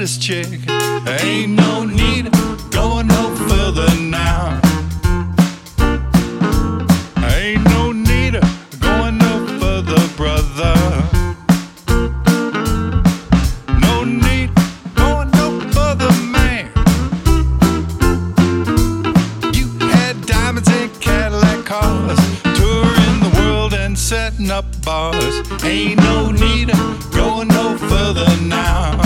baddest chick. Ain't no need going no further now. Ain't no need going no further, brother. No need going no further, man. You had diamonds and Cadillac cars, touring the world and setting up bars. Ain't no need going no further now.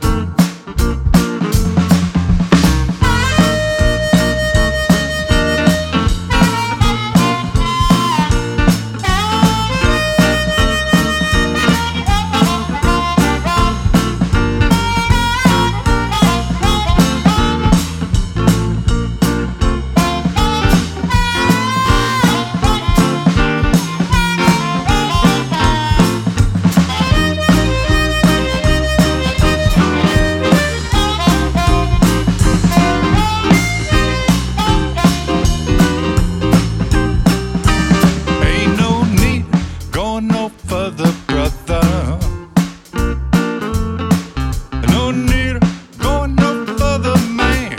No further, brother. No need going no further, man.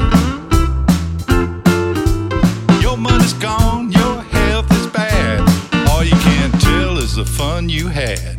Your money's gone, your health is bad. All you can tell is the fun you had.